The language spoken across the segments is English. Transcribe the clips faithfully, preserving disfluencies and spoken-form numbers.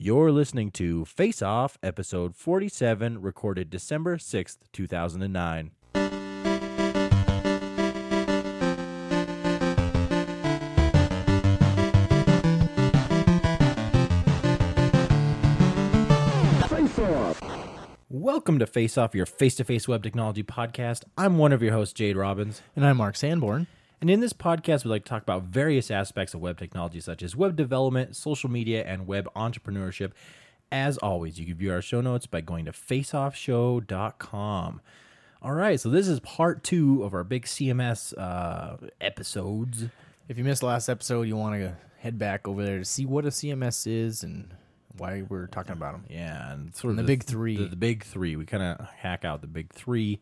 You're listening to Face Off, episode forty-seven, recorded December sixth, two thousand nine. Face Off! Welcome to Face Off, your face-to-face web technology podcast. I'm one of your hosts, Jade Robbins. And I'm Mark Sanborn. And in this podcast, we like to talk about various aspects of web technology, such as web development, social media, and web entrepreneurship. As always, you can view our show notes by going to face off show dot com. All right, so this is part two of our big C M S uh, episodes. If you missed the last episode, you want to head back over there to see what a C M S is and why we're talking about them. Yeah, and sort of and the, the big three. The, the big three. We kind of hack out the big three.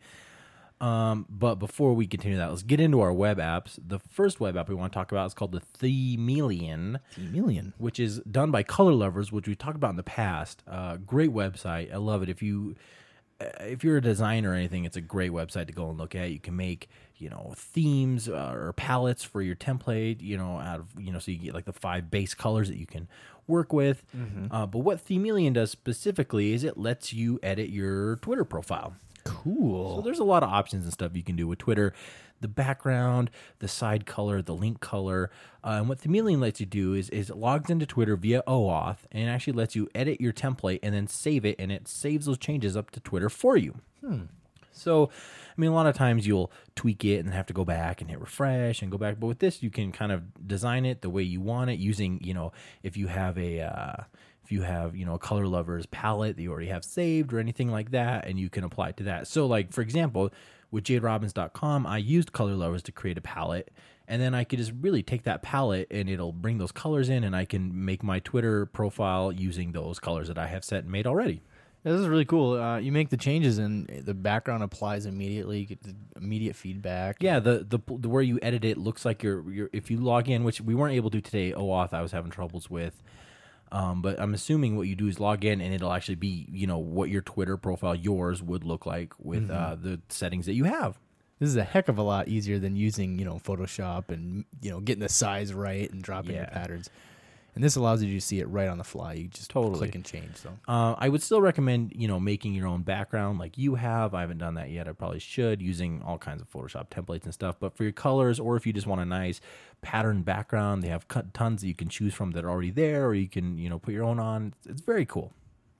Um, but before we continue that, let's get into our web apps. The first web app we want to talk about is called the Themelian. Themelian. Which is done by Color Lovers, which we talked about in the past. Uh, great website. I love it. If you, if you're a designer or anything, it's a great website to go and look at. You can make, you know, themes uh, or palettes for your template, you know, out of, you know, so you get like the five base colors that you can work with. Mm-hmm. Uh, but what Themelian does specifically is it lets you edit your Twitter profile. Cool. So there's a lot of options and stuff you can do with Twitter. The background, the side color, the link color. Uh, and what Themelian lets you do is, is it logs into Twitter via OAuth and it actually lets you edit your template and then save it, and it saves those changes up to Twitter for you. Hmm. So, I mean, a lot of times you'll tweak it and have to go back and hit refresh and go back. But with this, you can kind of design it the way you want it using, you know, if you have a... Uh, If you have, you know, a Color Lovers palette that you already have saved or anything like that, and you can apply it to that. So, like, for example, with jade robbins dot com, I used Color Lovers to create a palette, and then I could just really take that palette and it'll bring those colors in, and I can make my Twitter profile using those colors that I have set and made already. Yeah, this is really cool. Uh, you make the changes, and the background applies immediately. You get the immediate feedback. Yeah, the, the the where you edit it looks like you're, you're if you log in, which we weren't able to do today, OAuth I was having troubles with. Um, but I'm assuming what you do is log in and it'll actually be, you know, what your Twitter profile, yours, would look like with mm-hmm. uh, the settings that you have. This is a heck of a lot easier than using, you know, Photoshop and, you know, getting the size right and dropping yeah. the patterns. And this allows you to see it right on the fly. You just totally click and change. So uh, I would still recommend, you know, making your own background like you have. I haven't done that yet. I probably should, using all kinds of Photoshop templates and stuff. But for your colors, or if you just want a nice pattern background, they have tons that you can choose from that are already there, or you can, you know, put your own on. It's very cool.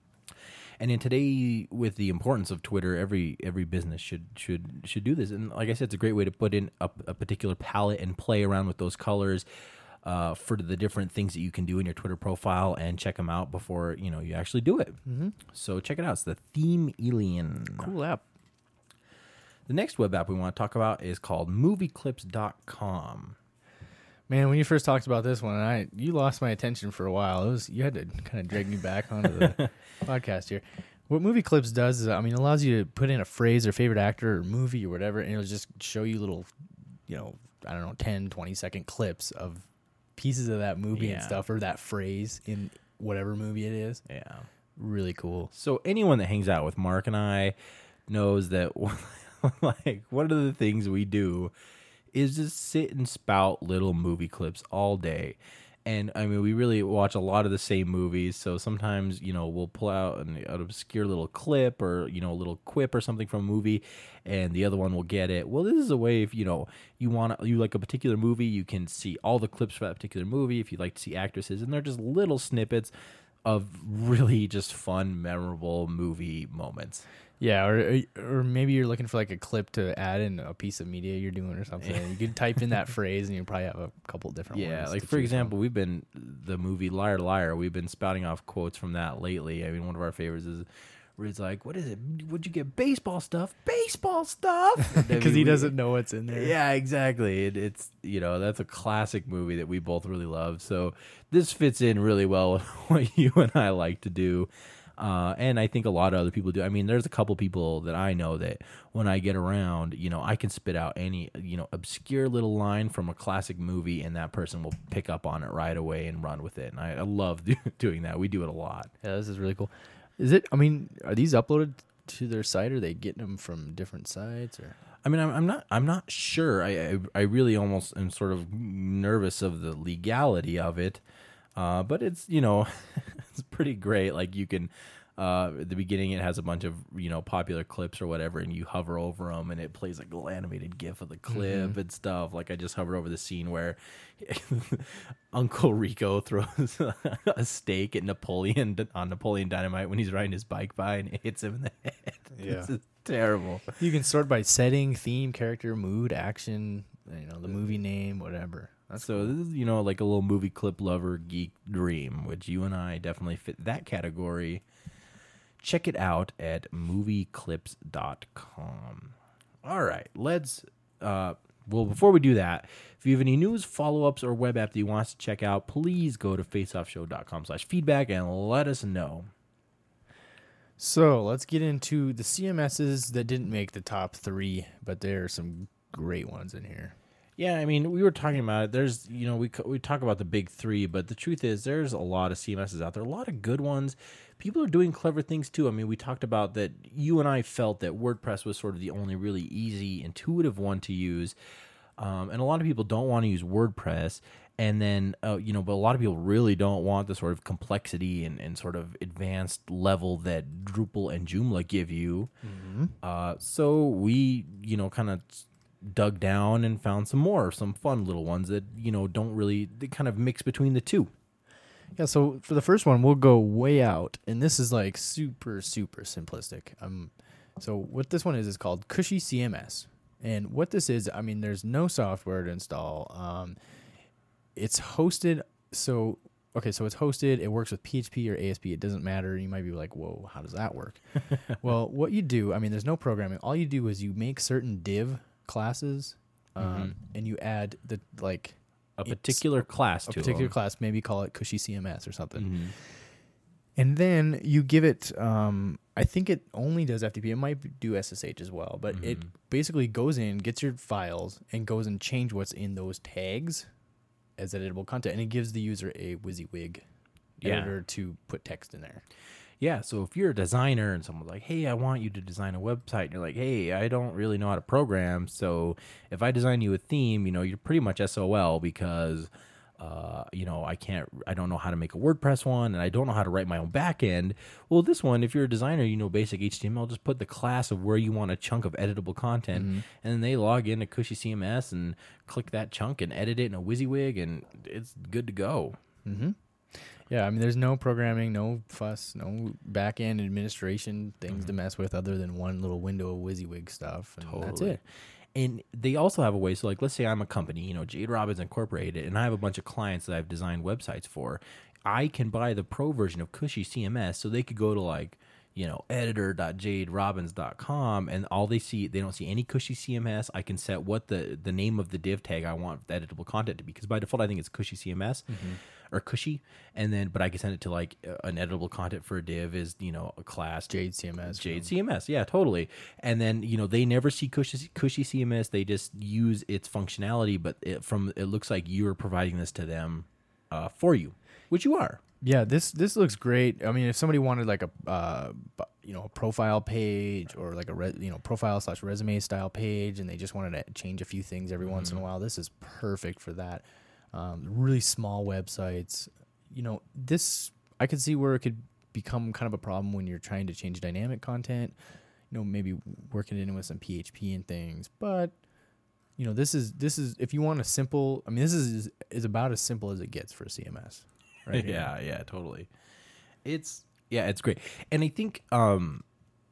And in today, with the importance of Twitter, every every business should should should do this. And like I said, it's a great way to put in a, a particular palette and play around with those colors. Uh, for the different things that you can do in your Twitter profile, and check them out before, you know, you actually do it. Mm-hmm. So check it out. It's the Themelian. Cool app. The next web app we want to talk about is called movie clips dot com. Man, when you first talked about this one, I you lost my attention for a while. It was you had to kind of drag me back onto the podcast here. What Movie Clips does is, I mean, it allows you to put in a phrase or favorite actor or movie or whatever, and it'll just show you little, you know, I don't know, ten, twenty second clips of pieces of that movie yeah. and stuff, or that phrase in whatever movie it is. Yeah. Really cool. So anyone that hangs out with Mark and I knows that, like, one of the things we do is just sit and spout little movie clips all day. And, I mean, we really watch a lot of the same movies, so sometimes, you know, we'll pull out an, an obscure little clip or, you know, a little quip or something from a movie, and the other one will get it. Well, this is a way, if, you know, you want you like a particular movie, you can see all the clips for that particular movie if you'd like to see actresses, and they're just little snippets of really just fun, memorable movie moments. Yeah, or or maybe you're looking for like a clip to add in a piece of media you're doing or something. You could type in that phrase and you probably have a couple different yeah, ones. Yeah, like for example, from. we've been, the movie Liar Liar, we've been spouting off quotes from that lately. I mean, one of our favorites is where it's like, what is it? Would you get baseball stuff? Baseball stuff? Because he doesn't know what's in there. Yeah, exactly. It, it's, you know, that's a classic movie that we both really love. So this fits in really well with what you and I like to do. Uh, and I think a lot of other people do. I mean, there's a couple people that I know that when I get around, you know, I can spit out any, you know, obscure little line from a classic movie, and that person will pick up on it right away and run with it. And I, I love do, doing that. We do it a lot. Yeah, this is really cool. Is it, I mean, are these uploaded to their site? Or are they getting them from different sites? Or I mean, I'm, I'm not, I'm not sure. I, I, I really almost am sort of nervous of the legality of it. Uh, but it's, you know, it's pretty great. Like you can, uh, at the beginning, it has a bunch of, you know, popular clips or whatever, and you hover over them and it plays like a little animated GIF of the clip Mm-hmm. and stuff. Like I just hovered over the scene where Uncle Rico throws a steak at Napoleon on Napoleon Dynamite when he's riding his bike by and it hits him in the head. Yeah. This is terrible. You can sort by setting, theme, character, mood, action, you know, the movie name, whatever. That's So this is, you know, like a little movie clip lover geek dream, which you and I definitely fit that category. Check it out at movie clips dot com. All right, let's uh well, before we do that, if you have any news, follow-ups, or web app that you want us to check out, please go to faceoffshow.com slash feedback and let us know. So let's get into the C M Ss that didn't make the top three, but there are some great ones in here. Yeah, I mean, we were talking about it. There's, you know, we we talk about the big three, but the truth is there's a lot of C M Ss out there, a lot of good ones. People are doing clever things too. I mean, we talked about that. You and I felt that WordPress was sort of the only really easy, intuitive one to use. Um, and a lot of people don't want to use WordPress. And then, uh, you know, but a lot of people really don't want the sort of complexity and, and sort of advanced level that Drupal and Joomla give you. Mm-hmm. Uh, so we, you know, kind of dug down and found some more, some fun little ones that, you know, don't really, they kind of mix between the two. Yeah, so for the first one, we'll go way out, and this is like super, super simplistic. Um, so what this one is is called Cushy C M S. And what this is, I mean, there's no software to install. Um, it's hosted, so, okay, so it's hosted, it works with P H P or A S P, it doesn't matter. You might be like, whoa, how does that work? Well, what you do, I mean, there's no programming. All you do is you make certain div classes, um, Mm-hmm. and you add the, like, A particular class a to particular them. class, maybe call it Cushy C M S or something. Mm-hmm. And then you give it, um, I think it only does F T P. It might do S S H as well, but it basically goes in, gets your files, and goes and change what's in those tags as editable content. And it gives the user a WYSIWYG Yeah. editor to put text in there. Yeah, so if you're a designer and someone's like, hey, I want you to design a website, and you're like, hey, I don't really know how to program, so if I design you a theme, you know, you're pretty much S O L because, uh, you know, I can't, I don't know how to make a WordPress one, and I don't know how to write my own backend. Well, this one, if you're a designer, you know basic H T M L, just put the class of where you want a chunk of editable content, Mm-hmm. and then they log into Cushy C M S and click that chunk and edit it in a WYSIWYG, and it's good to go. Mm-hmm. Yeah, I mean, there's no programming, no fuss, no back-end administration things to mess with other than one little window of WYSIWYG stuff, and that's it. And they also have a way. So, like, let's say I'm a company, you know, Jade Robbins Incorporated, and I have a bunch of clients that I've designed websites for. I can buy the pro version of Cushy C M S, so they could go to like, you know, editor dot jade robbins dot com, and all they see, they don't see any Cushy C M S. I can set what the the name of the div tag I want the editable content to be, because by default I think it's Cushy C M S. Mm-hmm. Or Cushy, and then but I can send it to like uh, an editable content for a div is, you know, a class Jade C M S. Jade C M S, yeah, totally. And then, you know, they never see Cushy, Cushy C M S. They just use its functionality, but it, from it looks like you're providing this to them uh, for you, which you are. Yeah, this this looks great. I mean, if somebody wanted like a uh, bu- you know a profile page or like a re- you know profile slash resume style page, and they just wanted to change a few things every mm-hmm. once in a while, this is perfect for that. Um, really small websites, you know, this I could see where it could become kind of a problem when you're trying to change dynamic content. You know, maybe working it in with some P H P and things, but you know, this is this is if you want a simple. I mean, this is is about as simple as it gets for a C M S. Right here. Yeah, yeah, totally. It's yeah, it's great, and I think um,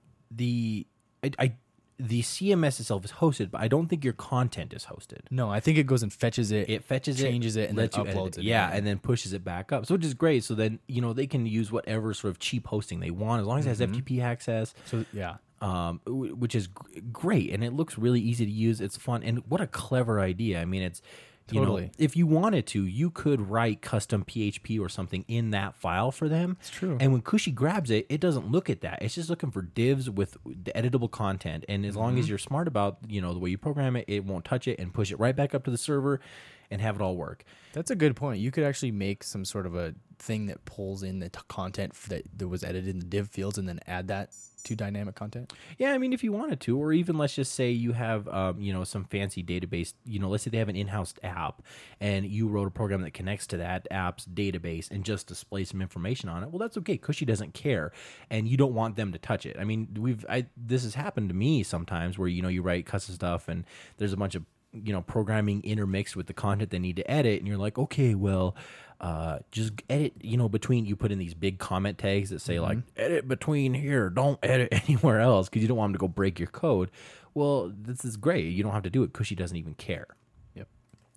the I, I the C M S itself is hosted, but I don't think your content is hosted. No, I think it goes and fetches it. It fetches changes it, it, and then lets you edit uploads it. Yeah, and then pushes it back up. So which is great. So then, you know, they can use whatever sort of cheap hosting they want as long as it has Mhm. F T P access. So yeah, Um, w- which is g- great, and it looks really easy to use. It's fun, and what a clever idea! I mean, it's you Totally. know, if you wanted to, you could write custom P H P or something in that file for them. It's true. And when Cushy grabs it, it doesn't look at that. It's just looking for divs with the editable content. And as long as you're smart about, you know, the way you program it, it won't touch it and push it right back up to the server and have it all work. That's a good point. You could actually make some sort of a thing that pulls in the t- content f- that, that was edited in the div fields and then add that to dynamic content? Yeah, I mean, if you wanted to, or even let's just say you have, um, you know, some fancy database. You know, let's say they have an in-house app, and you wrote a program that connects to that app's database and just displays some information on it. Well, that's okay. Cushy doesn't care, and you don't want them to touch it. I mean, we've I, this has happened to me sometimes where you know you write custom stuff, and there's a bunch of you know programming intermixed with the content they need to edit, and you're like, okay, well. Uh, just edit, you know, between you put in these big comment tags that say mm-hmm. like edit between here, don't edit anywhere else because you don't want them to go break your code. Well, this is great. You don't have to do it. Cushy doesn't even care. Yep.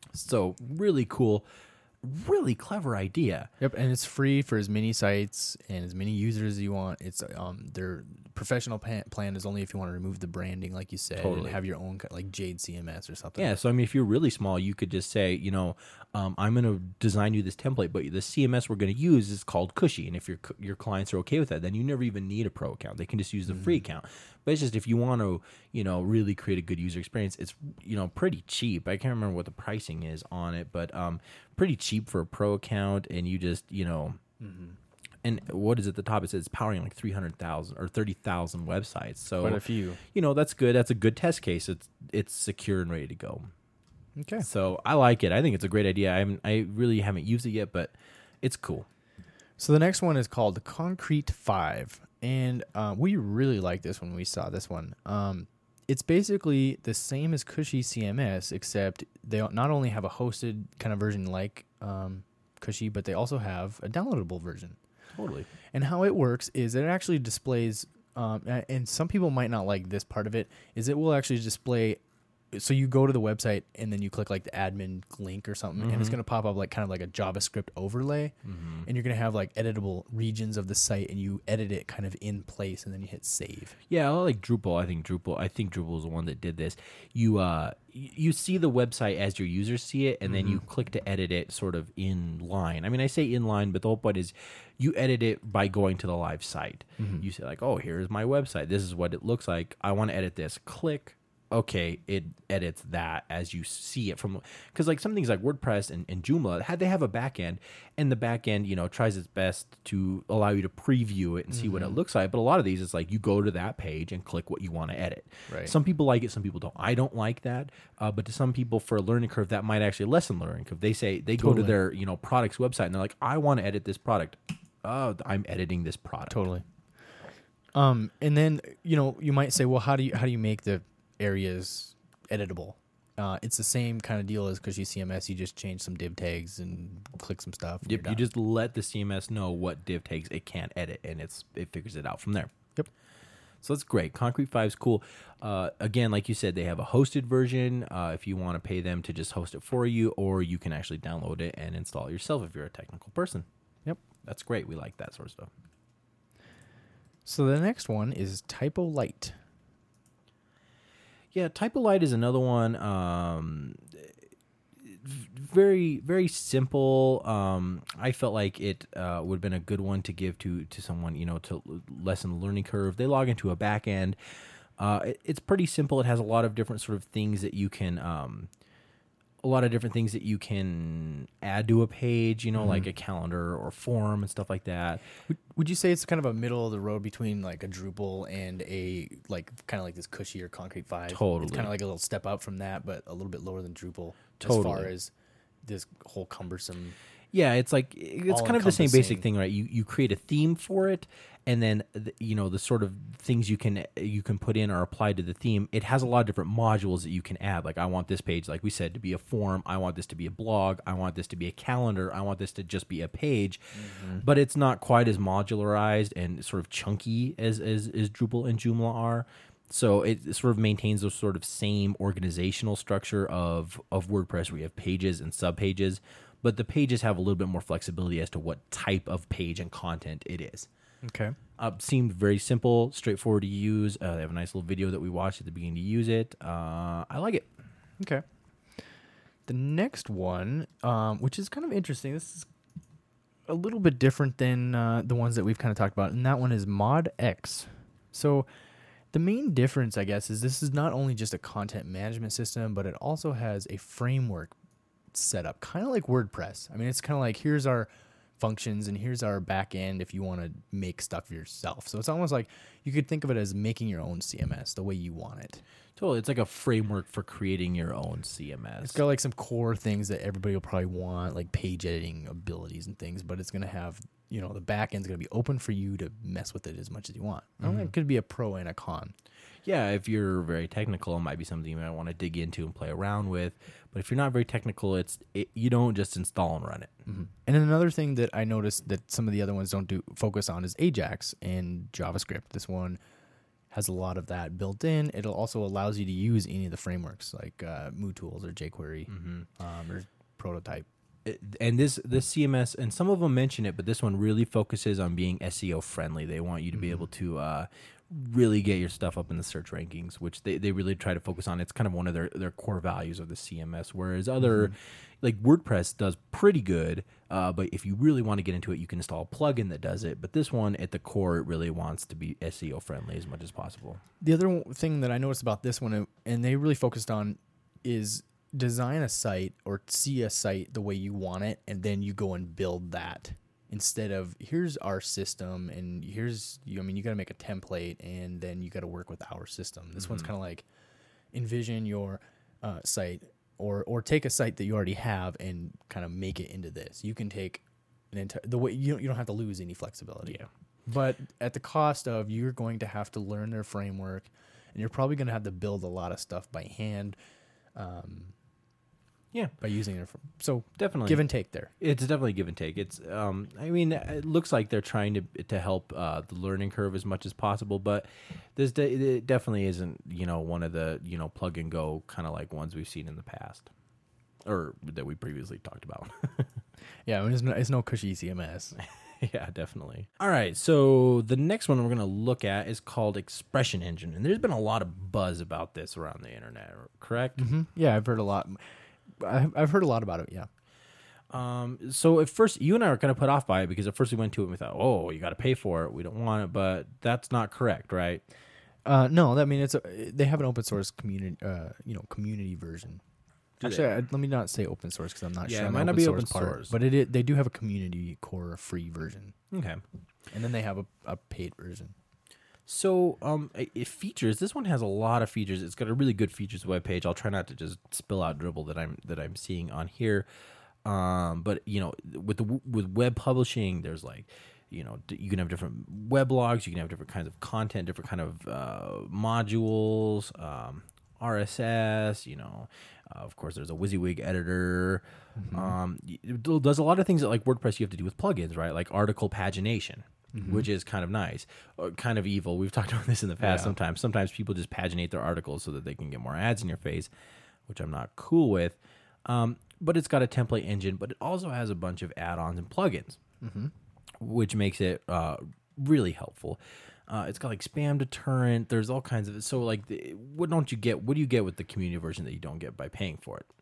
So really cool, really clever idea. Yep, and it's free for as many sites and as many users as you want. It's um their professional plan, plan is only if you want to remove the branding, like you said, totally. and have your own like Jade C M S or something. Yeah, so I mean, if you're really small, you could just say, you know, um, I'm going to design you this template, but the C M S we're going to use is called Cushy, and if your your clients are okay with that, then you never even need a pro account. They can just use the mm-hmm. free account. But it's just if you want to, you know, really create a good user experience, it's you know pretty cheap. I can't remember what the pricing is on it, but um, pretty cheap for a pro account, and you just you know. Mm-hmm. And what is at the top? It says it's powering like three hundred thousand or thirty thousand websites. So quite a few. You know, that's good. That's a good test case. It's it's secure and ready to go. Okay. So I like it. I think it's a great idea. I haven't, I really haven't used it yet, but it's cool. So the next one is called the Concrete five. And uh, we really liked this when we saw this one. Um, it's basically the same as Cushy C M S, except they not only have a hosted kind of version like um, Cushy, but they also have a downloadable version. Totally. And how it works is it actually displays, um, and some people might not like this part of it, is it will actually display. So you go to the website and then you click like the admin link or something, mm-hmm. and it's going to pop up like kind of like a JavaScript overlay, mm-hmm. and you're going to have like editable regions of the site, and you edit it kind of in place, and then you hit save. Yeah, I like Drupal. I think Drupal. I think Drupal is the one that did this. You uh, you see the website as your users see it, and mm-hmm. then you click to edit it sort of in line. I mean, I say in line, but the whole point is you edit it by going to the live site. Mm-hmm. You say like, oh, here's my website. This is what it looks like. I want to edit this. Click. Okay, it edits that as you see it from, because like some things like WordPress and, and Joomla, had they have a back end, and the back end, you know, tries its best to allow you to preview it and see mm-hmm. what it looks like. But a lot of these, it's like you go to that page and click what you want to edit. Right. Some people like it, some people don't. I don't like that, uh, but to some people, for a learning curve, that might actually lessen learning curve. They say they totally. go to their you know product's website and they're like, I want to edit this product. Oh, I'm editing this product. Totally. Um, and then you know you might say, well, how do you how do you make the areas editable? Uh, it's the same kind of deal as Cushy C M S. You just change some div tags and click some stuff. Yep, you just let the C M S know what div tags it can't edit, and it's it figures it out from there. Yep. So that's great. Concrete five is cool. Uh, again, like you said, they have a hosted version uh, if you want to pay them to just host it for you, or you can actually download it and install it yourself if you're a technical person. Yep. That's great. We like that sort of stuff. So the next one is Typo Lite. Yeah, Typo Lite is another one. Um, very, very simple. Um, I felt like it uh, would have been a good one to give to to someone, you know, to lessen the learning curve. They log into a back end. Uh, it, it's pretty simple. It has a lot of different sort of things that you can, um, a lot of different things that you can add to a page, you know, mm-hmm. like a calendar or form and stuff like that. Would, would you say it's kind of a middle of the road between like a Drupal and a like kind of like this Cushy or Concrete five? Totally. It's kind of like a little step up from that, but a little bit lower than Drupal totally. As far as this whole cumbersome. Yeah, it's like it's kind of the same basic thing, right? You you create a theme for it, and then the, you know the sort of things you can you can put in are applied to the theme. It has a lot of different modules that you can add. Like I want this page, like we said, to be a form. I want this to be a blog. I want this to be a calendar. I want this to just be a page. Mm-hmm. But it's not quite as modularized and sort of chunky as as, as Drupal and Joomla are. So it sort of maintains those sort of same organizational structure of of WordPress, where you have pages and subpages. But the pages have a little bit more flexibility as to what type of page and content it is. Okay. Uh, seemed very simple, straightforward to use. Uh, they have a nice little video that we watched at the beginning to use it. Uh, I like it. Okay. The next one, um, which is kind of interesting, this is a little bit different than uh, the ones that we've kind of talked about, and that one is ModX. So the main difference, I guess, is this is not only just a content management system, but it also has a framework set up, kind of like WordPress. I mean, it's kind of like, here's our functions, and here's our back end if you want to make stuff yourself. So it's almost like you could think of it as making your own C M S the way you want it. Totally. It's like a framework for creating your own C M S. It's got like some core things that everybody will probably want, like page editing abilities and things, but it's going to have, you know, the back end's going to be open for you to mess with it as much as you want. Mm-hmm. I don't know, it could be a pro and a con. Yeah, if you're very technical, it might be something you might want to dig into and play around with. But if you're not very technical, it's it, you don't just install and run it. Mm-hmm. And then another thing that I noticed that some of the other ones don't do focus on is Ajax and JavaScript. This one has a lot of that built in. It also allows you to use any of the frameworks like uh, MooTools or jQuery mm-hmm. um, or Prototype. It, and this this C M S, and some of them mention it, but this one really focuses on being S E O friendly. They want you to mm-hmm. be able to uh, really get your stuff up in the search rankings, which they, they really try to focus on. It's kind of one of their, their core values of the C M S, whereas other, mm-hmm. like WordPress does pretty good, uh, but if you really want to get into it, you can install a plugin that does it. But this one, at the core, it really wants to be S E O friendly as much as possible. The other thing that I noticed about this one, and they really focused on, is design a site or see a site the way you want it, and then you go and build that. Instead of here's our system and here's you I mean you got to make a template and then you got to work with our system. This mm-hmm. one's kind of like envision your uh, site or or take a site that you already have and kind of make it into this. You can take an entire the way you don't, you don't have to lose any flexibility. Yeah. But at the cost of you're going to have to learn their framework, and you're probably going to have to build a lot of stuff by hand. Um, Yeah, by using it. So definitely give and take there. It's definitely give and take. It's, um, I mean, it looks like they're trying to to help uh, the learning curve as much as possible, but this de- it definitely isn't, you know, one of the, you know, plug and go kind of like ones we've seen in the past or that we previously talked about. Yeah, I mean, it's no, it's no cushy C M S. Yeah, definitely. All right, so the next one we're going to look at is called Expression Engine, and there's been a lot of buzz about this around the internet, correct? Mm-hmm. Yeah, I've heard a lot. I've heard a lot about it, yeah. Um, so at first, you and I were kind of put off by it because at first we went to it and we thought, oh, you got to pay for it. We don't want it, but that's not correct, right? Uh, no, I mean, it's a, they have an open source community, uh, you know, community version. Do Actually, I, let me not say open source because I'm not yeah, sure. Yeah, it might not be open source, part, but it, it they do have a community core free version. Okay, and then they have a, a paid version. So, um, it features. This one has a lot of features. It's got a really good features webpage. I'll try not to just spill out dribble that I'm that I'm seeing on here. Um, but you know, with the with web publishing, there's like, you know, you can have different weblogs. You can have different kinds of content, different kind of uh, modules, um, R S S. You know, uh, of course, there's a WYSIWYG editor. Mm-hmm. Um, it does a lot of things that like WordPress you have to do with plugins, right? Like article pagination. Mm-hmm. Which is kind of nice, or kind of evil. We've talked about this in the past. Yeah. Sometimes, sometimes people just paginate their articles so that they can get more ads in your face, which I'm not cool with. Um, but it's got a template engine, but it also has a bunch of add-ons and plugins, mm-hmm. which makes it uh, really helpful. Uh, it's got like spam deterrent. There's all kinds of it. So, like, the, what don't you get? What do you get with the community version that you don't get by paying for it?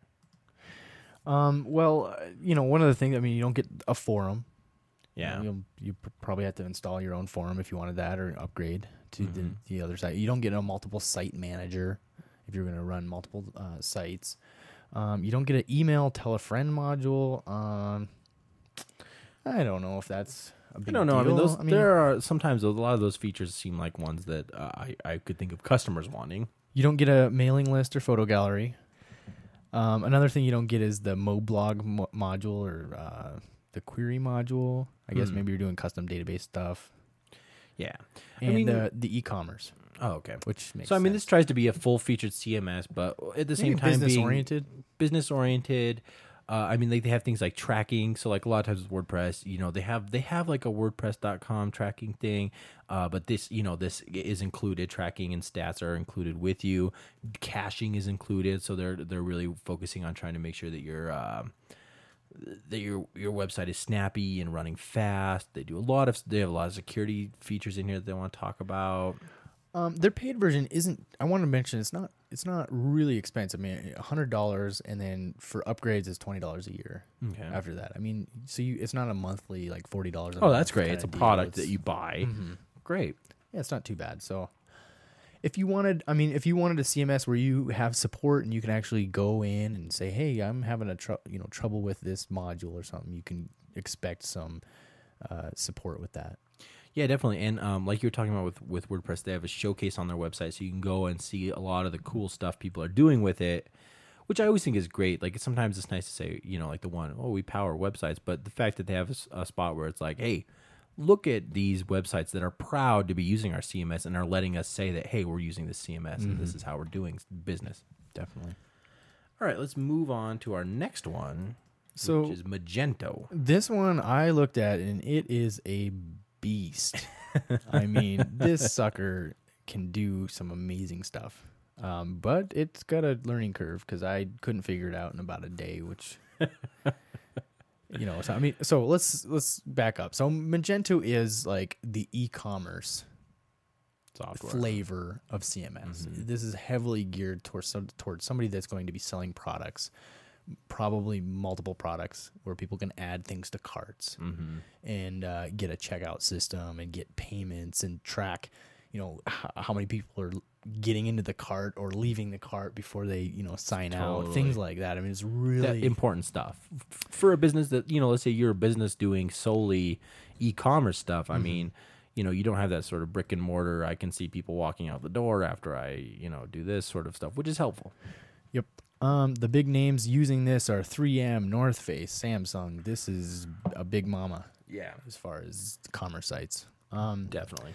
Um. Well, you know, one of the things. I mean, you don't get a forum. Yeah, you you probably have to install your own forum if you wanted that, or upgrade to mm-hmm. the, the other site. You don't get a multiple site manager if you're going to run multiple uh, sites. Um, you don't get an email tell a friend module. Um, I don't know if that's a big I don't know. deal. I mean, those I mean, there are sometimes a lot of those features seem like ones that uh, I I could think of customers wanting. You don't get a mailing list or photo gallery. Um, another thing you don't get is the Moblog mo- module or uh, the query module. I guess mm. maybe you're doing custom database stuff. Yeah. And I mean, the, the e-commerce. Oh, okay. Which makes So, I mean, sense. this tries to be a full-featured C M S, but at the same maybe time business-oriented. being business-oriented. Uh, I mean, like they have things like tracking. So, like a lot of times with WordPress, you know, they have they have like a WordPress dot com tracking thing. Uh, but this, you know, this is included. Tracking and stats are included with you. Caching is included. So they're they're really focusing on trying to make sure that you're. Uh, that your your website is snappy and running fast. They do a lot of they have a lot of security features in here that they want to talk about. Um, their paid version isn't. I want to mention it's not. It's not really expensive. I mean, a hundred dollars, and then for upgrades, it's twenty dollars a year. Okay. After that, I mean, so you it's not a monthly like forty dollars. Oh, that's great. It's a product that you buy. Mm-hmm. Great. Yeah, it's not too bad. So. If you wanted, I mean, if you wanted a C M S where you have support and you can actually go in and say, "Hey, I'm having a tr- you know trouble with this module or something," you can expect some uh, support with that. Yeah, definitely. And um, like you were talking about with, with WordPress, they have a showcase on their website, so you can go and see a lot of the cool stuff people are doing with it, which I always think is great. Like, sometimes it's nice to say, you know, like the one, oh, we power websites, but the fact that they have a, s- a spot where it's like, hey, look at these websites that are proud to be using our C M S and are letting us say that, hey, we're using this C M S and this is how we're doing business. Definitely. All right, let's move on to our next one, So which is Magento. this one I looked at, and it is a beast. I mean, this sucker can do some amazing stuff. Um, but it's got a learning curve because I couldn't figure it out in about a day, which, you know, so I mean, so let's, let's back up. So Magento is like the e-commerce Software. flavor of C M S. This is heavily geared towards some, towards somebody that's going to be selling products, probably multiple products where people can add things to carts and uh, get a checkout system and get payments and track, you know, h- how many people are getting into the cart or leaving the cart before they, you know, sign out, Totally. things like that. I mean, it's That really important stuff F- for a business that, you know, let's say you're a business doing solely e-commerce stuff. I mean, you know, you don't have that sort of brick and mortar. I can see people walking out the door after I, you know, do this sort of stuff, which is helpful. Yep. Um, the big names using this are three M, North Face, Samsung. This is a big mama Yeah, as far as commerce sites. Um, definitely.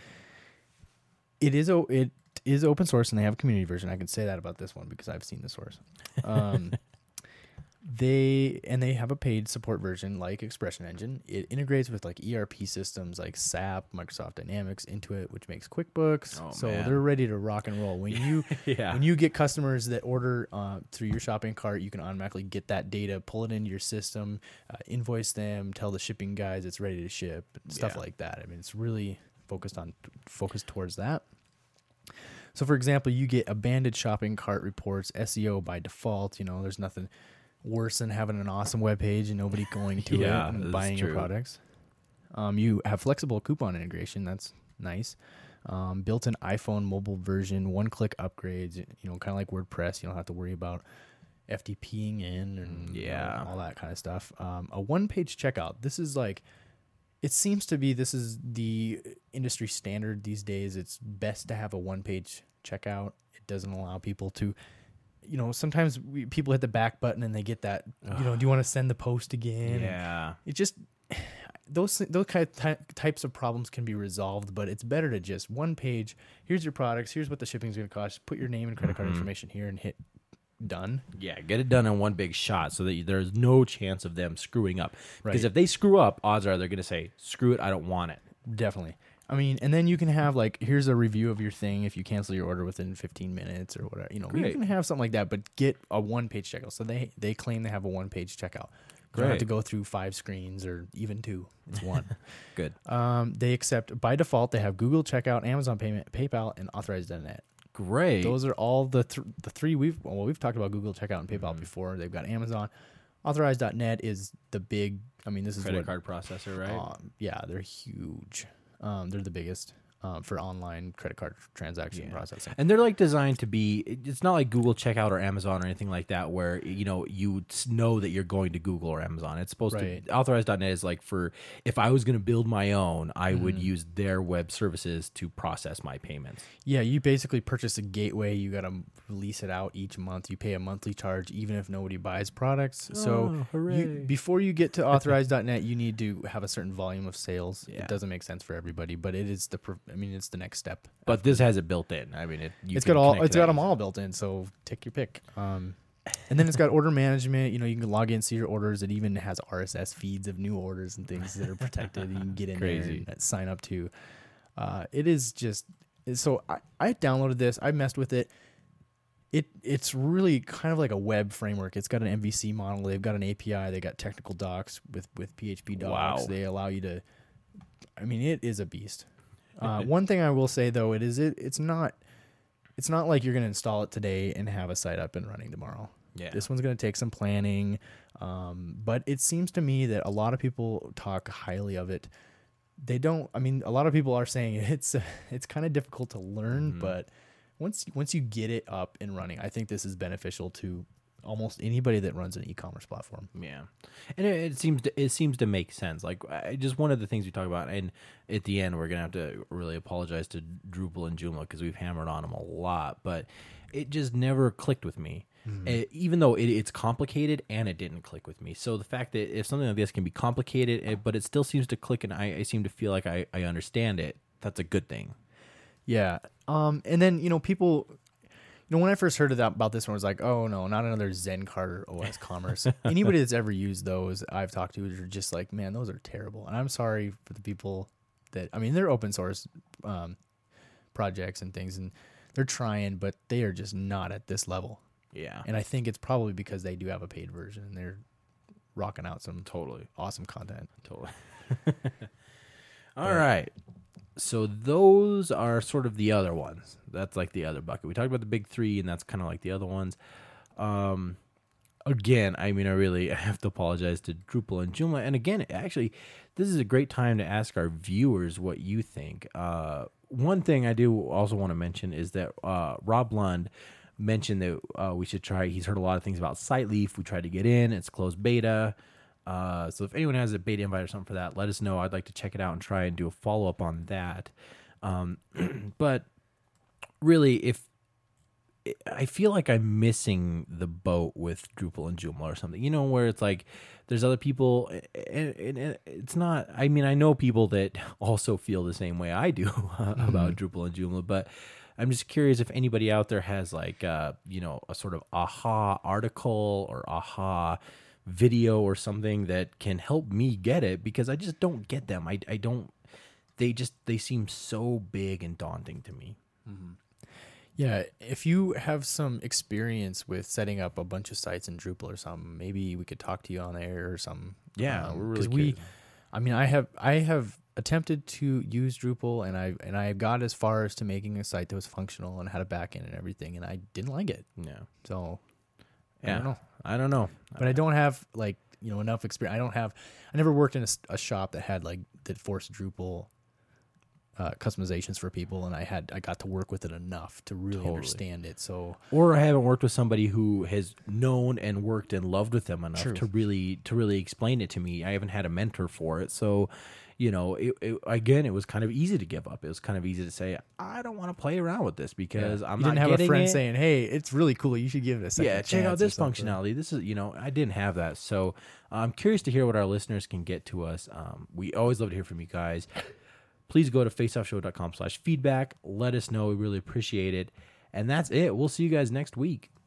it is o- it is open source and they have a community version. I can say that about this one because I've seen the source. Um, they and they have a paid support version like Expression Engine. It integrates with like E R P systems like S A P, Microsoft Dynamics, Intuit, which makes QuickBooks. Oh, so man. they're ready to rock and roll. When you Yeah. when you get customers that order uh, through your shopping cart, you can automatically get that data, pull it into your system, uh, invoice them, tell the shipping guys it's ready to ship, stuff Yeah. like that. I mean, it's really focused on focused towards that. So, for example, you get abandoned shopping cart reports, S E O by default. You know, there's nothing worse than having an awesome web page and nobody going to Yeah, it and that's buying your true. products. Um, you have flexible coupon integration. That's nice. Um, built-in iPhone mobile version, one-click upgrades. You know, kind of like WordPress. You don't have to worry about FTPing in and you know, Yeah. all that kind of stuff. Um, a one-page checkout. This is like. It seems to be this is the industry standard these days. It's best to have a one-page checkout. It doesn't allow people to, you know, sometimes we, people hit the back button and they get that, you know, do you want to send the post again? Yeah. It just those those kind of ty- types of problems can be resolved, but it's better to just one page. Here's your products. Here's what the shipping's going to cost. Put your name and credit card information here and hit done. Yeah, get it done in one big shot so that you, there's no chance of them screwing up. Because Right. if they screw up, odds are they're going to say, screw it, I don't want it. Definitely. I mean, and then you can have like, here's a review of your thing if you cancel your order within fifteen minutes or whatever. You know, you Great. can have something like that, but get a one page checkout. So they they claim they have a one page checkout. You don't have Great. to go through five screens or even two. It's one. Good. um, they accept by default. They have Google Checkout, Amazon Payment, PayPal, and Authorized dot net. Great. Those are all the th- the three we've well we've talked about Google Checkout and Mm-hmm. PayPal before. They've got Amazon. Authorized dot net is the big. I mean, this is Credit what, card processor, right? um, yeah, they're huge. Um, they're the biggest um, for online credit card transaction Yeah. processing. And they're like designed to be. It's not like Google Checkout or Amazon or anything like that, where you know you s- know that you're going to Google or Amazon. It's supposed Right. to. Authorized dot net is like for if I was going to build my own, I would Mm-hmm. use their web services to process my payments. Yeah, you basically purchase a gateway. You got to release it out each month. You pay a monthly charge even if nobody buys products. Oh, so hooray. you, before you get to authorized dot net, you need to have a certain volume of sales. Yeah. It doesn't make sense for everybody, but it is the. pr- I mean, it's the next step. But this has it built in. I mean, it. You It's can got all. connect It's to got that them all built in. So take your pick. Um, and then it's got order management. You know, you can log in, see your orders. It even has R S S feeds of new orders and things that are protected. You can get in Crazy. there and sign up to. Uh, it is just so. I, I downloaded this. I messed with it. It it's really kind of like a web framework. It's got an M V C model. They've got an A P I. They got technical docs with with P H P docs. Wow. They allow you to. I mean, it is a beast. Uh, one thing I will say though, it is it it's not. It's not like you're going to install it today and have a site up and running tomorrow. Yeah. This one's going to take some planning. Um, but it seems to me that a lot of people talk highly of it. They don't, I mean, a lot of people are saying it's, uh, it's kind of difficult to learn, Mhm. but once, once you get it up and running, I think this is beneficial to almost anybody that runs an e-commerce platform. Yeah, and it, it seems to, it seems to make sense. Like I, just one of the things we talk about, and at the end we're gonna have to really apologize to Drupal and Joomla because we've hammered on them a lot, but it just never clicked with me. Mm-hmm. It, even though it, it's complicated, and it didn't click with me. So the fact that if something like this can be complicated, it, but it still seems to click, and I, I seem to feel like I, I understand it, that's a good thing. Yeah. Um. And then you know people. You know, when I first heard of that, about this one, I was like, oh, no, not another Zencaster O S Commerce. Anybody that's ever used those I've talked to are just like, man, those are terrible. And I'm sorry for the people that, I mean, they're open source um, projects and things, and they're trying, but they are just not at this level. Yeah. And I think it's probably because they do have a paid version, and they're rocking out some totally awesome content. Totally. All but, right. So those are sort of the other ones. That's like the other bucket. We talked about the big three, and that's kind of like the other ones. Um, again, I mean, I really I have to apologize to Drupal and Joomla. And again, actually, this is a great time to ask our viewers what you think. Uh, one thing I do also want to mention is that uh, Rob Lund mentioned that uh, we should try. He's heard a lot of things about SiteLeaf. We tried to get in. It's closed beta. Uh, so if anyone has a beta invite or something for that, let us know. I'd like to check it out and try and do a follow-up on that. Um, but really, if I feel like I'm missing the boat with Drupal and Joomla or something, you know, where it's like there's other people, and, and it's not, I mean, I know people that also feel the same way I do mm-hmm. about Drupal and Joomla, but I'm just curious if anybody out there has like, uh, you know, a sort of aha article or aha video or something that can help me get it, because I just don't get them. I, I don't, they just, they seem so big and daunting to me. Mm-hmm. Yeah. If you have some experience with setting up a bunch of sites in Drupal or something, maybe we could talk to you on air or something. Yeah. Um, we're really we, I mean, I have, I have attempted to use Drupal, and I, and I got as far as to making a site that was functional and had a backend and everything, and I didn't like it. Yeah. So yeah. I don't know. I don't know. But I don't have like, you know, enough experience. I don't have, I never worked in a, a shop that had like, that forced Drupal uh, customizations for people. And I had, I got to work with it enough to really totally. understand it. So, or I haven't worked with somebody who has known and worked and loved with them enough True. to really, to really explain it to me. I haven't had a mentor for it. So, you know, it, it, again, it was kind of easy to give up. It was kind of easy to say, I don't want to play around with this because yeah. I'm you not didn't have getting a friend it. saying, hey, it's really cool. You should give it a second Yeah, check out this something. functionality. This is, you know, I didn't have that. So I'm curious to hear what our listeners can get to us. Um, we always love to hear from you guys. Please go to faceoffshow.com slash feedback. Let us know. We really appreciate it. And that's it. We'll see you guys next week.